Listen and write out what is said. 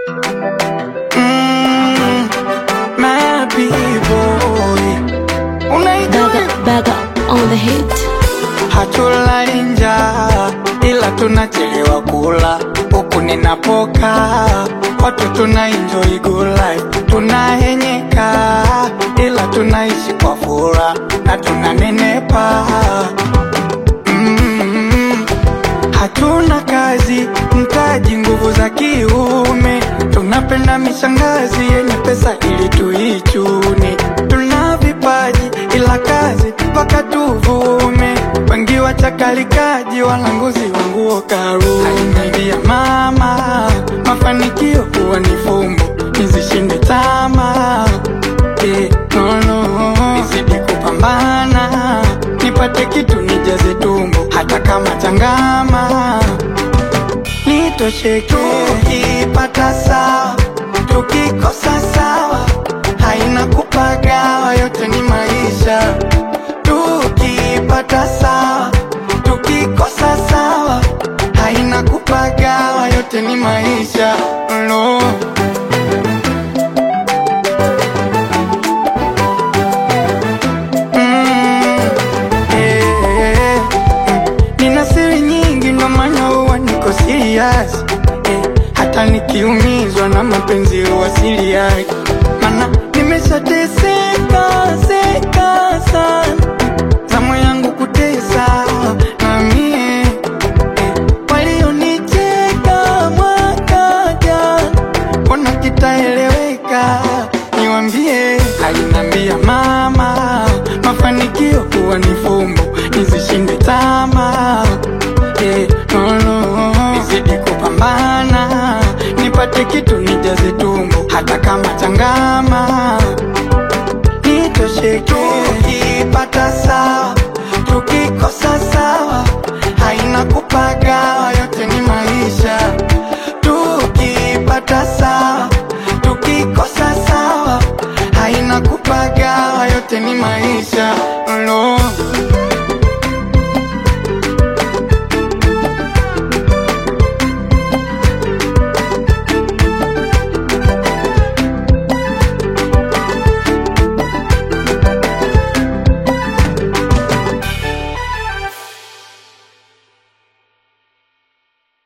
My people, Baga on the hit. hatulali njaa ila tunachelewa kula. Huku ninapokaa watu tuna enjoy good life. Tunahenyeka ila tunaishi kwa furaha na tunanenepa. Hatuna kazi, mtaji, nguvu za kiume. Tunapenda mishangazi yenye pesa ili tuichune. Tuna vipaji ila kazi mpaka tuvume. Wengi wachakalikaji walanguzi wanguo karu. Aliniambia mama, mafanikio huwa ni fumbo, nizishinde tamaa. Nizidi kupambana, nipate kitu nijaze tumbo, hata kama changama nitosheke. Tukipata sawa, tukikosa sawa, haina kupagawa, yote ni maisha. Tukipata sawa, tukikosa sawa, haina kupagawa, yote ni maisha. No. Nina siri nyingi ndo maana huwa niko serious. Hata nikiumizwa na mapenzi huwa serious. Mana nimeshateseka sana, zamu yangu kutesa na mie. Walionicheka mwaka jana, mbona kitaeleweka? Niwambie. Alinambia mama, mafanikio huwa ni fumbo, nizishinde tamaa. Nizidi kupambana, nipate kitu nijaze tumbo, hata kama changama nitosheke. Tukipata sawa, tukikosa sawa, haina kupagawa, yote ni maisha. Tukipata sawa, tukikosa sawa, haina kupagawa, yote ni maisha. No.